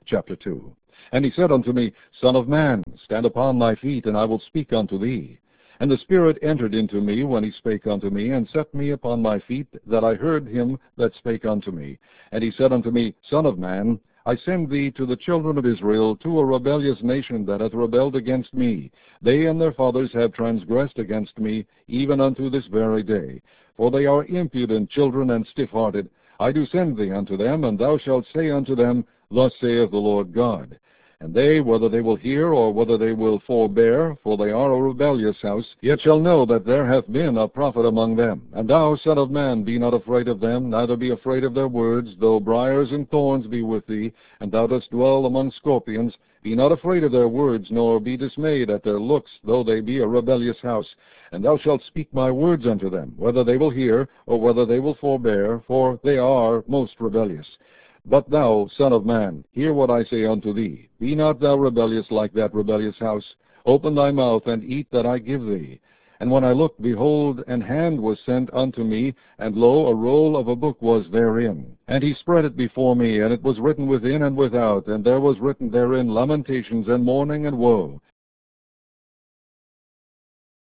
chapter 2. And he said unto me, Son of man, stand upon thy feet, and I will speak unto thee. And the Spirit entered into me when he spake unto me, and set me upon my feet, that I heard him that spake unto me. And he said unto me, Son of man, I send thee to the children of Israel, to a rebellious nation that hath rebelled against me. They and their fathers have transgressed against me, even unto this very day. For they are impudent children and stiff-hearted. I do send thee unto them, and thou shalt say unto them, Thus saith the Lord God. And they, whether they will hear, or whether they will forbear, for they are a rebellious house, yet shall know that there hath been a prophet among them. And thou, Son of man, be not afraid of them, neither be afraid of their words, though briars and thorns be with thee, and thou dost dwell among scorpions. Be not afraid of their words, nor be dismayed at their looks, though they be a rebellious house. And thou shalt speak my words unto them, whether they will hear, or whether they will forbear, for they are most rebellious. But thou, Son of man, hear what I say unto thee. Be not thou rebellious like that rebellious house. Open thy mouth, and eat that I give thee. And when I looked, behold, an hand was sent unto me, and lo, a roll of a book was therein. And he spread it before me, and it was written within and without, and there was written therein lamentations and mourning and woe.